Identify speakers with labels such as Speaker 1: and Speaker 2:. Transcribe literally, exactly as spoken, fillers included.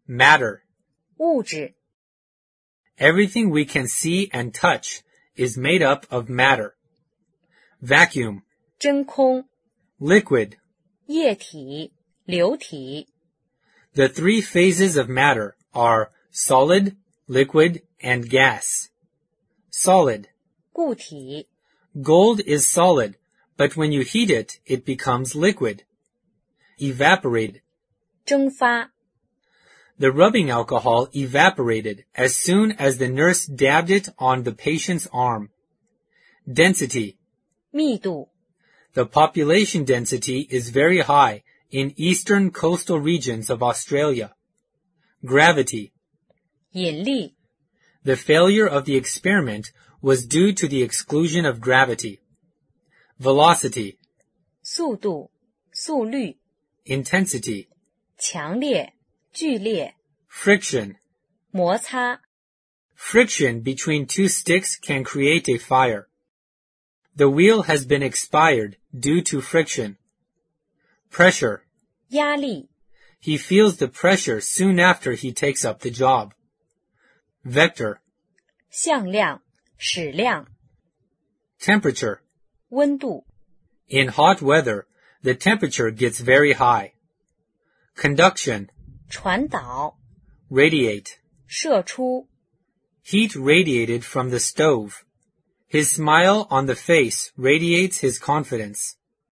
Speaker 1: Matter.
Speaker 2: 物质。
Speaker 1: Everything we can see and touch is made up of matter. Vacuum.
Speaker 2: 真空。
Speaker 1: Liquid.
Speaker 2: 液体。流体。
Speaker 1: The three phases of matter are solid, liquid, and gas. Solid.
Speaker 2: 固体。
Speaker 1: Gold is solid, but when you heat it, it becomes liquid. Evaporated.
Speaker 2: 蒸发。
Speaker 1: The rubbing alcohol evaporated as soon as the nurse dabbed it on the patient's arm. Density.
Speaker 2: 密度。
Speaker 1: The population density is very high in eastern coastal regions of Australia. Gravity.
Speaker 2: 引力。
Speaker 1: The failure of the experiment was due to the exclusion of gravity. Velocity.
Speaker 2: 速度。速率。
Speaker 1: Intensity.
Speaker 2: 强烈。剧烈。
Speaker 1: Friction.
Speaker 2: 摩擦。
Speaker 1: Friction between two sticks can create a fire. The wheel has been expired due to friction. Pressure.
Speaker 2: 压力。
Speaker 1: He feels the pressure soon after he takes up the job. Vector.
Speaker 2: 向量。矢量。
Speaker 1: Temperature.
Speaker 2: 温度。
Speaker 1: In hot weather, the temperature gets very high. Conduction.
Speaker 2: 传导。
Speaker 1: Radiate.
Speaker 2: 射出。
Speaker 1: Heat radiated from the stove. His smile on the face radiates his confidence.